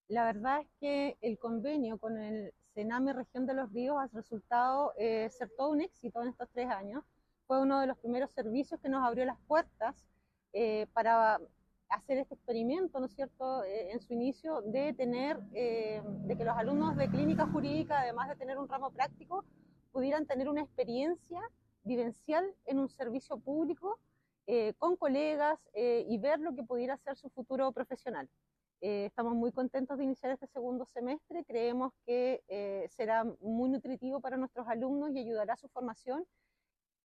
La verdad es que el convenio con el Sename Región de los Ríos ha resultado ser todo un éxito en estos 3 años. Fue uno de los primeros servicios que nos abrió las puertas para hacer este experimento, ¿no es cierto?, en su inicio, de que los alumnos de clínica jurídica, además de tener un ramo práctico, pudieran tener una experiencia vivencial en un servicio público con colegas y ver lo que pudiera ser su futuro profesional. Estamos muy contentos de iniciar este segundo semestre, creemos que será muy nutritivo para nuestros alumnos y ayudará a su formación